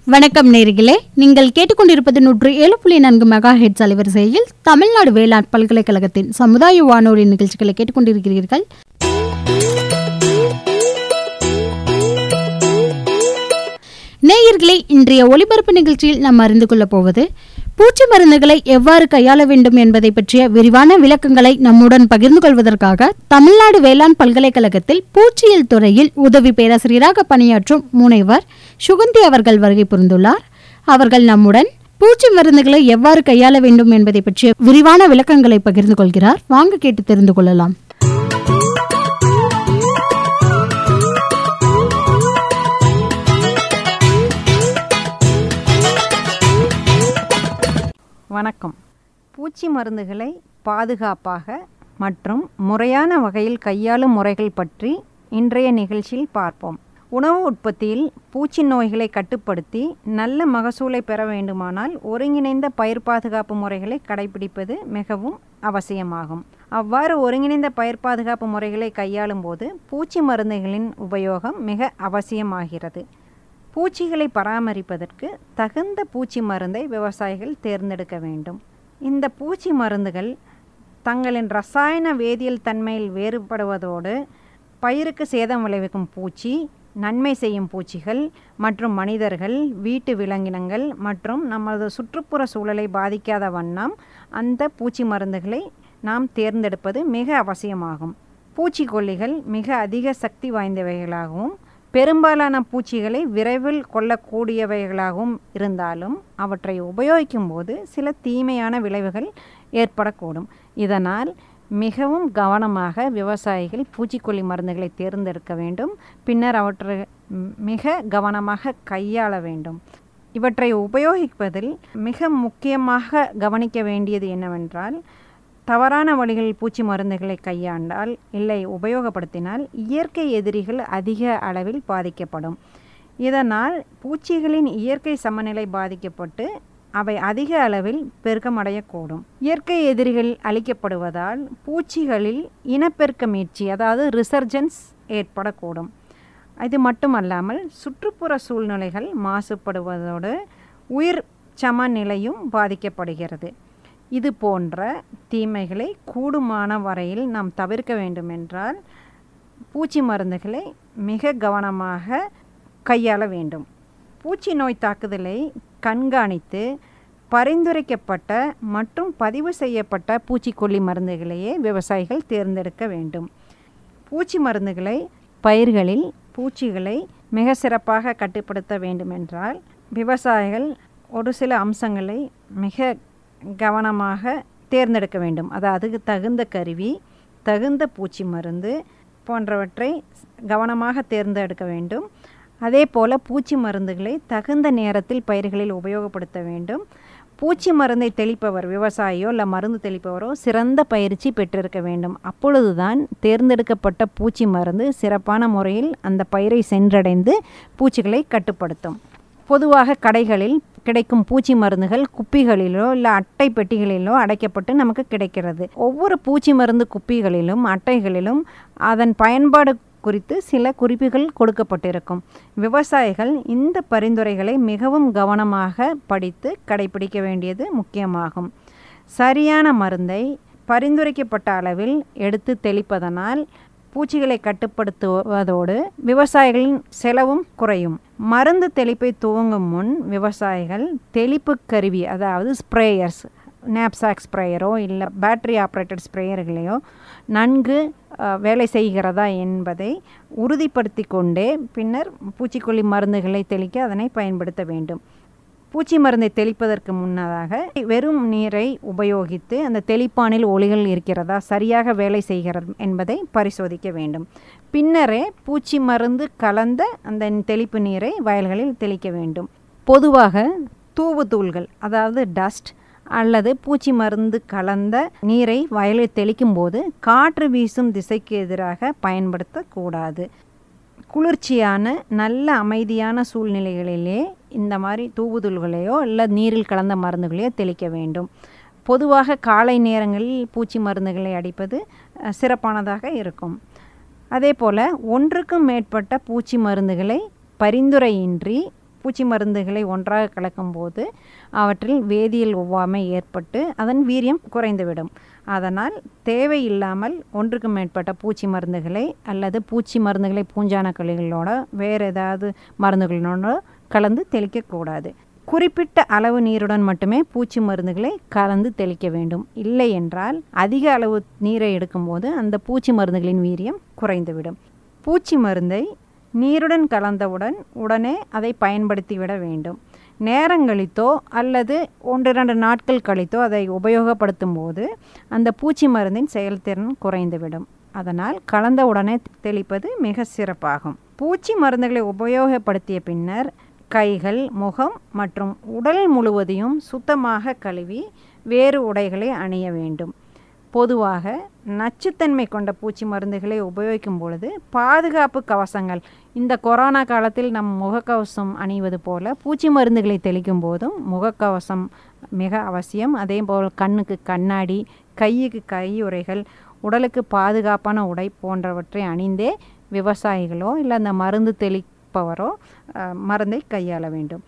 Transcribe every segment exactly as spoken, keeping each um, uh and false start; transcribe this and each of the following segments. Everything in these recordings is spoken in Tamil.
வணக்கம் நேயர்களே, நீங்கள் கேட்டுக்கொண்டிருப்பது நூற்று ஏழு புள்ளி நான்கு மெகா ஹெர்ட்ஸ் அலைவரிசையில் தமிழ்நாடு வேளாண் பல்கலைக்கழகத்தின் சமுதாய வானொலி நிகழ்ச்சிகளை கேட்டுக்கொண்டிருக்கிறீர்கள். நேயர்களே, இன்றைய ஒலிபரப்பு நிகழ்ச்சியில் நாம் அறிந்து கொள்ளப் போவது பூச்சி மருந்துகளை எவ்வாறு கையாள வேண்டும் என்பதை பற்றிய விரிவான விளக்கங்களை நம்முடன் பகிர்ந்து கொள்வதற்காக தமிழ்நாடு வேளாண் பல்கலைக்கழகத்தில் பூச்சியியல் துறையில் உதவி பேராசிரியராக பணியாற்றும் முனைவர் சுகந்தி அவர்கள் வருகை புரிந்துள்ளார். அவர்கள் நம்முடன் பூச்சி மருந்துகளை எவ்வாறு கையாள வேண்டும் என்பதை பற்றிய விரிவான விளக்கங்களை பகிர்ந்து கொள்கிறார். வாங்க கேட்டு தெரிந்து கொள்ளலாம். வணக்கம். பூச்சி மருந்துகளை பாதுகாப்பாக மற்றும் முறையான வகையில் கையாளும் முறைகள் பற்றி இன்றைய நிகழ்ச்சியில் பார்ப்போம். உணவு உற்பத்தியில் பூச்சி நோய்களை கட்டுப்படுத்தி நல்ல மகசூலை பெற வேண்டுமானால் ஒருங்கிணைந்த பயிர் பாதுகாப்பு முறைகளை கடைபிடிப்பது மிகவும் அவசியமாகும். அவ்வாறு ஒருங்கிணைந்த பயிர் பாதுகாப்பு முறைகளை கையாளும் போது பூச்சி மருந்துகளின் உபயோகம் மிக அவசியமாகிறது. பூச்சிகளை பராமரிப்பதற்கு தகுந்த பூச்சி மருந்தை விவசாயிகள் தேர்ந்தெடுக்க வேண்டும். இந்த பூச்சி மருந்துகள் தங்களின் ரசாயன வேதியியல் தன்மையில் வேறுபடுவதோடு பயிருக்கு சேதம் விளைவிக்கும் பூச்சி, நன்மை செய்யும் பூச்சிகள் மற்றும் மனிதர்கள், வீட்டு விலங்கினங்கள் மற்றும் நமது சுற்றுப்புற சூழலை பாதிக்காத வண்ணம் அந்த பூச்சி மருந்துகளை நாம் தேர்ந்தெடுப்பது மிக அவசியமாகும். பூச்சிக்கொல்லிகள் மிக அதிக சக்தி வாய்ந்தவைகளாகவும் பெரும்பாலான பூச்சிகளை விரைவில் கொல்லக்கூடியவைகளாகவும் இருந்தாலும் அவற்றை உபயோகிக்கும் போது சில தீமையான விளைவுகள் ஏற்படக்கூடும். இதனால் மிகவும் கவனமாக விவசாயிகள் பூச்சிக்கொல்லி மருந்துகளை தேர்ந்தெடுக்க வேண்டும். பின்னர் அவற்றை மிக கவனமாக கையாள வேண்டும். இவற்றை உபயோகிப்பதில் மிக முக்கியமாக கவனிக்க வேண்டியது என்னவென்றால், தவறான வழிகளில் பூச்சி மருந்துகளை கையாண்டால் இல்லை உபயோகப்படுத்தினால் இயற்கை எதிரிகள் அதிக அளவில் பாதிக்கப்படும். இதனால் பூச்சிகளின் இயற்கை சமநிலை பாதிக்கப்பட்டு அவை அதிக அளவில் பெருக்கமடையக்கூடும். இயற்கை எதிரிகள் அழிக்கப்படுவதால் பூச்சிகளில் இனப்பெருக்க மீட்சி, அதாவது ரிசர்ஜன்ஸ் ஏற்படக்கூடும். இது மட்டுமல்லாமல் சுற்றுப்புற சூழ்நிலைகள் மாசுபடுவதோடு உயிர் சமநிலையும் பாதிக்கப்படுகிறது. இது போன்ற தீமைகளை கூடுமான வரையில் நாம் தவிர்க்க வேண்டுமென்றால் பூச்சி மருந்துகளை மிக கவனமாக கையாள வேண்டும். பூச்சி நோய் தாக்குதலை கண்காணித்து பரிந்துரைக்கப்பட்ட மற்றும் பதிவு செய்யப்பட்ட பூச்சிக்கொல்லி மருந்துகளையே விவசாயிகள் தேர்ந்தெடுக்க வேண்டும். பூச்சி மருந்துகளை பயிர்களில் பூச்சிகளை மிக சிறப்பாக கட்டுப்படுத்த வேண்டுமென்றால் விவசாயிகள் ஒரு சில அம்சங்களை மிக கவனமாக தேர்ந்தெடுக்க வேண்டும். அதாவது தகுந்த கருவி, தகுந்த பூச்சி மருந்து போன்றவற்றை கவனமாக தேர்ந்தெடுக்க வேண்டும். அதே போல் பூச்சி மருந்துகளை தகுந்த நேரத்தில் பயிர்களில் உபயோகப்படுத்த வேண்டும். பூச்சி மருந்தை தெளிப்பவர் விவசாயியோ இல்லை மருந்து தெளிப்பவரோ சிறந்த பயிற்சி பெற்றிருக்க வேண்டும். அப்பொழுதுதான் தேர்ந்தெடுக்கப்பட்ட பூச்சி மருந்து சிறப்பான முறையில் அந்த பயிரை சென்றடைந்து பூச்சிகளை கட்டுப்படுத்தும். பொதுவாக கடைகளில் கிடைக்கும் பூச்சி மருந்துகள் குப்பிகளிலோ இல்லை அட்டை பெட்டிகளிலோ அடைக்கப்பட்டு நமக்கு கிடைக்கிறது. ஒவ்வொரு பூச்சி மருந்து குப்பிகளிலும் அட்டைகளிலும் அதன் பயன்பாடு குறித்து சில குறிப்புகள் கொடுக்கப்பட்டிருக்கும். விவசாயிகள் இந்த பரிந்துரைகளை மிகவும் கவனமாக படித்து கடைபிடிக்க வேண்டியது முக்கியமாகும். சரியான மருந்தை பரிந்துரைக்கப்பட்ட அளவில் எடுத்து தெளிப்பதனால் பூச்சிகளை கட்டுப்படுத்துவதோடு விவசாயிகளின் செலவும் குறையும். மருந்து தெளிப்பை துவங்கும் முன் விவசாயிகள் தெளிப்பு கருவி, அதாவது ஸ்ப்ரேயர்ஸ், நாப்சாக் ஸ்ப்ரேயரோ இல்லை பேட்டரி ஆப்ரேட்டட் ஸ்ப்ரேயர்களையோ நன்கு வேலை செய்கிறதா என்பதை உறுதிப்படுத்தி கொண்டே பின்னர் பூச்சிக்கொல்லி மருந்துகளை தெளிக்க அதனை பயன்படுத்த வேண்டும். பூச்சி மருந்தை தெளிப்பதற்கு முன்னதாக வெறும் நீரை உபயோகித்து அந்த தெளிப்பானில் ஒளிகள் இருக்கிறதா, சரியாக வேலை செய்கிறது என்பதை பரிசோதிக்க வேண்டும். பின்னரே பூச்சி மருந்து கலந்த அந்த தெளிப்பு நீரை வயல்களில் தெளிக்க வேண்டும். பொதுவாக தூவு தூள்கள், அதாவது டஸ்ட் அல்லது பூச்சி மருந்து கலந்த நீரை வயலில் தெளிக்கும் போது காற்று வீசும் திசைக்கு எதிராக பயன்படுத்தக்கூடாது. குளிர்ச்சியான நல்ல அமைதியான சூழ்நிலைகளிலே இந்த மாதிரி தூவுதல்களையோ இல்லை நீரில் கலந்த மருந்துகளையோ தெளிக்க வேண்டும். பொதுவாக காலை நேரங்களில் பூச்சி மருந்துகளை அடிப்பது சிறப்பானதாக இருக்கும். அதே போல் ஒன்றுக்கும் மேற்பட்ட பூச்சி மருந்துகளை பரிந்துரையின்றி பூச்சி மருந்துகளை ஒன்றாக கலக்கும்போது அவற்றில் வேதியியல் ஒவ்வாமை ஏற்பட்டு அதன் வீரியம் குறைந்துவிடும். அதனால் தேவையில்லாமல் ஒன்றுக்கு மேற்பட்ட பூச்சி மருந்துகளை அல்லது பூச்சி மருந்துகளை பூஞ்சான கழிகளோட வேறு ஏதாவது மருந்துகளோட கலந்து தெளிக்கக்கூடாது. குறிப்பிட்ட அளவு நீருடன் மட்டுமே பூச்சி மருந்துகளை கலந்து தெளிக்க வேண்டும். இல்லை என்றால் அதிக அளவு நீரை எடுக்கும்போது அந்த பூச்சி மருந்துகளின் வீரியம் குறைந்துவிடும். பூச்சி மருந்தை நீருடன் கலந்தவுடன் உடனே அதை பயன்படுத்திவிட வேண்டும். நேரங்கழித்தோ அல்லது ஒன்றிரண்டு நாட்கள் கழித்தோ அதை உபயோகப்படுத்தும் போது அந்த பூச்சி மருந்தின் செயல்திறன் குறைந்துவிடும். அதனால் கலந்த உடனே தெளிப்பது மிக சிறப்பாகும். பூச்சி மருந்துகளை உபயோகப்படுத்திய பின்னர் கைகள், முகம் மற்றும் உடல் முழுவதையும் சுத்தமாக கழுவி வேறு உடைகளை அணிய வேண்டும். பொதுவாக நச்சுத்தன்மை கொண்ட பூச்சி மருந்துகளை உபயோகிக்கும் பொழுது பாதுகாப்பு கவசங்கள், இந்த கொரோனா காலத்தில் நம் முகக்கவசம் அணிவது போல பூச்சி மருந்துகளை தெளிக்கும் போதும் முகக்கவசம் மிக அவசியம். அதே போல் கண்ணுக்கு கண்ணாடி, கையுக்கு கையுறைகள், உடலுக்கு பாதுகாப்பான உடை போன்றவற்றை அணிந்தே விவசாயிகளோ இல்லை அந்த மருந்து தெளிப்பவரோ மருந்தை கையாள வேண்டும்.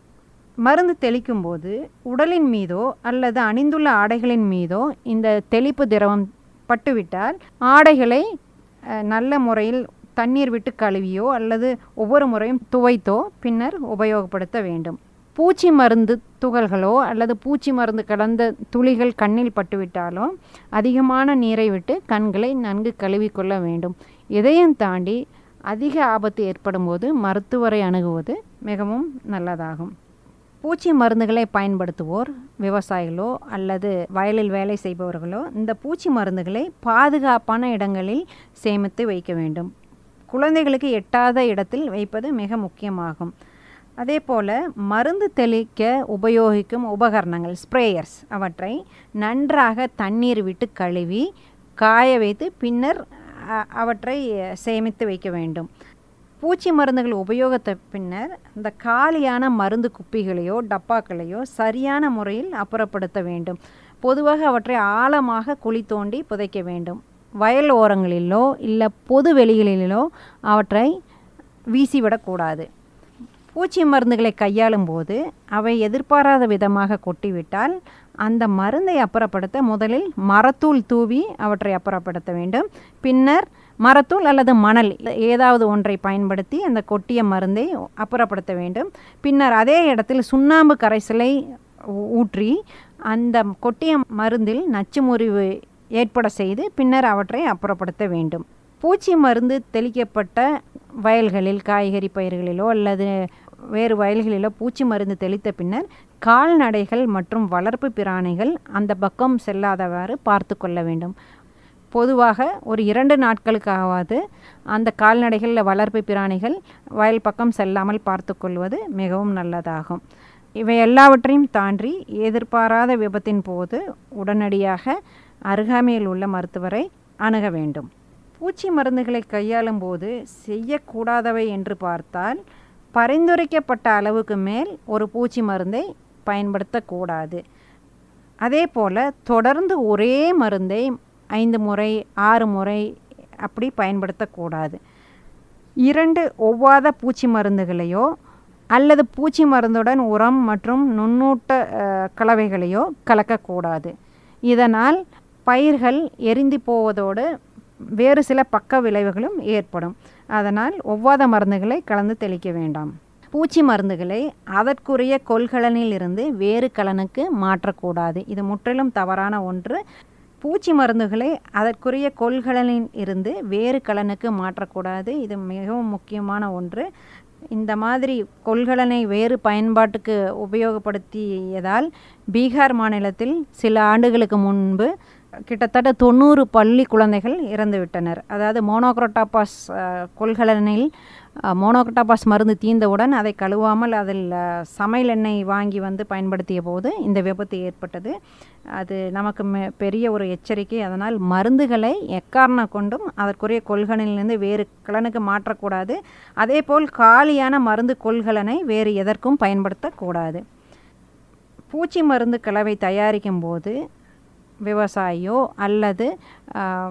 மருந்து தெளிக்கும் போது உடலின் மீதோ அல்லது அணிந்துள்ள ஆடைகளின் மீதோ இந்த தெளிப்பு திரவம் பட்டுவிட்டால் ஆடைகளை நல்ல முறையில் தண்ணீர் விட்டு கழுவியோ அல்லது ஒவ்வொரு முறையும் துவைத்தோ பின்னர் உபயோகப்படுத்த வேண்டும். பூச்சி மருந்து துகள்களோ அல்லது பூச்சி மருந்து கலந்த துளிகள் கண்ணில் பட்டுவிட்டாலோ அதிகமான நீரை விட்டு கண்களை நன்கு கழுவிக்கொள்ள வேண்டும். இதையும் தாண்டி அதிக ஆபத்து ஏற்படும் போது மருத்துவரை அணுகுவது மிகவும் நல்லதாகும். பூச்சி மருந்துகளை பயன்படுத்துவோர் விவசாயிகளோ அல்லது வயலில் வேலை செய்பவர்களோ இந்த பூச்சி மருந்துகளை பாதுகாப்பான இடங்களில் சேமித்து வைக்க வேண்டும். குழந்தைகளுக்கு எட்டாத இடத்தில் வைப்பது மிக முக்கியமாகும். அதே போல் மருந்து தெளிக்க உபயோகிக்கும் உபகரணங்கள், ஸ்ப்ரேயர்ஸ், அவற்றை நன்றாக தண்ணீர் விட்டு கழுவி காய வைத்து பின்னர் அவற்றை சேமித்து வைக்க வேண்டும். பூச்சி மருந்துகள் உபயோகத்த பின்னர் இந்த காலியான மருந்து குப்பிகளையோ டப்பாக்களையோ சரியான முறையில் அப்புறப்படுத்த வேண்டும். பொதுவாக அவற்றை ஆழமாக குழி தோண்டி புதைக்க வேண்டும். வயல் ஓரங்களிலோ இல்லை பொது வெளிகளிலோ அவற்றை வீசிவிடக்கூடாது. பூச்சி மருந்துகளை கையாளும் போது அவை எதிர்பாராத விதமாக கொட்டிவிட்டால் அந்த மருந்தை அப்புறப்படுத்த முதலில் மரத்தூள் தூவி அவற்றை அப்புறப்படுத்த வேண்டும். பின்னர் மரத்தூள் அல்லது மணல் ஏதாவது ஒன்றை பயன்படுத்தி அந்த கொட்டிய மருந்தை அப்புறப்படுத்த வேண்டும். பின்னர் அதே இடத்தில் சுண்ணாம்பு கரைசலை ஊற்றி அந்த கொட்டிய மருந்தில் நச்சு முறிவு ஏற்பட செய்து பின்னர் அவற்றை அப்புறப்படுத்த வேண்டும். பூச்சி மருந்து தெளிக்கப்பட்ட வயல்களில் காய்கறி பயிர்களிலோ அல்லது வேறு வயல்களிலோ பூச்சி மருந்து தெளித்த பின்னர் கால்நடைகள் மற்றும் வளர்ப்பு பிராணிகள் அந்த பக்கம் செல்லாதவாறு பார்த்து கொள்ள வேண்டும். பொதுவாக ஒரு இரண்டு நாட்களுக்காவது அந்த கால்நடைகளில் வளர்ப்பு பிராணிகள் வயல் பக்கம் செல்லாமல் பார்த்து கொள்வது மிகவும் நல்லதாகும். இவை எல்லாவற்றையும் தாண்டி எதிர்பாராத விபத்தின் போது உடனடியாக அருகாமையில் உள்ள மருத்துவரை அணுக வேண்டும். பூச்சி மருந்துகளை கையாளும் போது செய்யக்கூடாதவை என்று பார்த்தால் பரிந்துரைக்கப்பட்ட அளவுக்கு மேல் ஒரு பூச்சி மருந்தை பயன்படுத்தக்கூடாது. அதே போல் தொடர்ந்து ஒரே மருந்தை ஐந்து முறை ஆறு முறை அப்படி பயன்படுத்தக்கூடாது. இரண்டு ஒவ்வாத பூச்சி மருந்துகளையோ அல்லது பூச்சி மருந்துடன் உரம் மற்றும் நுண்ணூட்ட கலவைகளையோ கலக்கக்கூடாது. இதனால் பயிர்கள் எரிந்து போவதோடு வேறு சில பக்க விளைவுகளும் ஏற்படும். அதனால் ஒவ்வாத மருந்துகளை கலந்து தெளிக்க வேண்டாம். பூச்சி மருந்துகளை அதற்குரிய கொள்கலனில் இருந்து வேறு கலனுக்கு மாற்றக்கூடாது. இது முற்றிலும் தவறான ஒன்று. பூச்சி மருந்துகளை அதற்குரிய கொள்கலனில் இருந்து வேறு கலனுக்கு மாற்றக்கூடாது. இது மிகவும் முக்கியமான ஒன்று. இந்த மாதிரி கொள்கலனை வேறு பயன்பாட்டுக்கு உபயோகப்படுத்தியதால் பீகார் மாநிலத்தில் சில ஆண்டுகளுக்கு முன்பு கிட்டத்தட்ட தொண்ணூறு பள்ளி குழந்தைகள் இறந்துவிட்டனர். அதாவது மோனோக்ரோட்டாபாஸ் கொள்கலனில் மோனோக்ரோட்டாபாஸ் மருந்து தீர்ந்தவுடன் அதை கழுவாமல் அதில் சமையல் எண்ணெய் வாங்கி வந்து பயன்படுத்திய போது இந்த விபத்து ஏற்பட்டது. அது நமக்கு பெரிய ஒரு எச்சரிக்கை. அதனால் மருந்துகளை எக்காரணம் கொண்டும் அதற்குரிய கொள்கலனிலிருந்து வேறு கலனுக்கு மாற்றக்கூடாது. அதே போல் காலியான மருந்து கொள்கலனை வேறு எதற்கும் பயன்படுத்தக்கூடாது. பூச்சி மருந்து கலவை தயாரிக்கும் போது விவசாயியோ அல்லது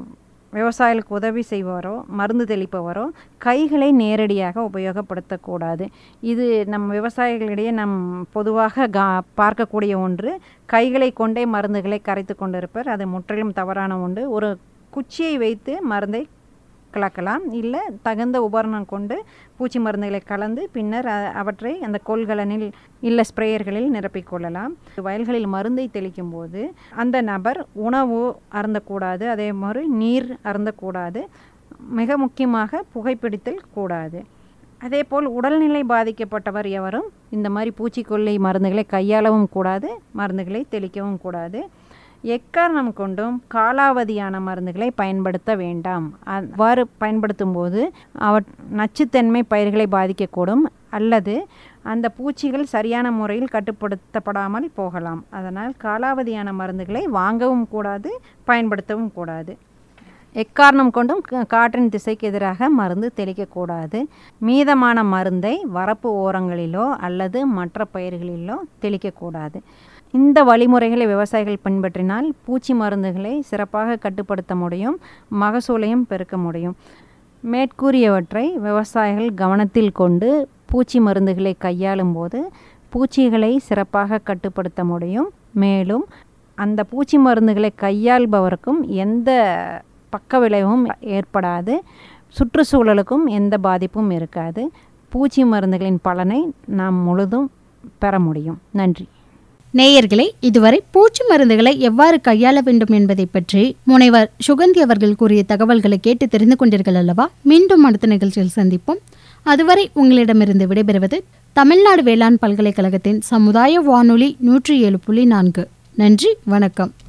விவசாயிகளுக்கு உதவி செய்பவரோ மருந்து தெளிப்பவரோ கைகளை நேரடியாக உபயோகப்படுத்தக்கூடாது. இது நம் விவசாயிகளிடையே நம் பொதுவாக கா பார்க்கக்கூடிய ஒன்று. கைகளை கொண்டே மருந்துகளை கரைத்து கொண்டிருப்பர். அது முற்றிலும் தவறான ஒன்று. ஒரு குச்சியை வைத்து மருந்தை கலக்கலாம், இல்லை தகுந்த உபகரணம் கொண்டு பூச்சி மருந்துகளை கலந்து பின்னர் அவற்றை அந்த கொள்கலனில் இல்லை ஸ்ப்ரேயர்களில் நிரப்பிக்கொள்ளலாம். வயல்களில் மருந்தை தெளிக்கும் போது அந்த நபர் உணவு அருந்தக்கூடாது, அதே மாதிரி நீர் அருந்தக்கூடாது, மிக முக்கியமாக புகைப்பிடித்தல் கூடாது. அதேபோல் உடல்நிலை பாதிக்கப்பட்டவர் எவரும் இந்த மாதிரி பூச்சிக்கொல்லி மருந்துகளை கையாளவும் கூடாது, மருந்துகளை தெளிக்கவும் கூடாது. எக்காரணம் கொண்டும் காலாவதியான மருந்துகளை பயன்படுத்த வேண்டாம். அவ்வாறு பயன்படுத்தும் போது அவ நச்சுத்தன்மை பயிர்களை பாதிக்கக்கூடும், அல்லது அந்த பூச்சிகள் சரியான முறையில் கட்டுப்படுத்தப்படாமல் போகலாம். அதனால் காலாவதியான மருந்துகளை வாங்கவும் கூடாது, பயன்படுத்தவும் கூடாது. எக்காரணம் கொண்டும் காற்றின் திசைக்கு எதிராக மருந்து தெளிக்கக்கூடாது. மீதமான மருந்தை வரப்பு ஓரங்களிலோ அல்லது மற்ற பயிர்களிலோ தெளிக்கக்கூடாது. இந்த வழிமுறைகளை விவசாயிகள் பின்பற்றினால் பூச்சி மருந்துகளை சிறப்பாக கட்டுப்படுத்த முடியும், மகசூலையும் பெருக்க முடியும். மேற்கூறியவற்றை விவசாயிகள் கவனத்தில் கொண்டு பூச்சி மருந்துகளை கையாளும் போது பூச்சிகளை சிறப்பாக கட்டுப்படுத்த முடியும். மேலும் அந்த பூச்சி மருந்துகளை கையாள்பவருக்கும் எந்த பக்க விளைவும் ஏற்படாது, சுற்றுச்சூழலுக்கும் எந்த பாதிப்பும் இருக்காது. பூச்சி மருந்துகளின் பலனை நாம் முழுதும் பெற முடியும். நன்றி. நேயர்களே, இதுவரை பூச்சி மருந்துகளை எவ்வாறு கையாள வேண்டும் என்பதை பற்றி முனைவர் சுகந்தி அவர்கள் கூறிய தகவல்களை கேட்டு தெரிந்து கொண்டீர்கள் அல்லவா? மீண்டும் அடுத்த நிகழ்ச்சியில் சந்திப்போம். அதுவரை உங்களிடமிருந்து விடைபெறுவது தமிழ்நாடு வேளாண் பல்கலைக்கழகத்தின் சமுதாய வானொலி நூற்றி ஏழு புள்ளி நான்கு. நன்றி, வணக்கம்.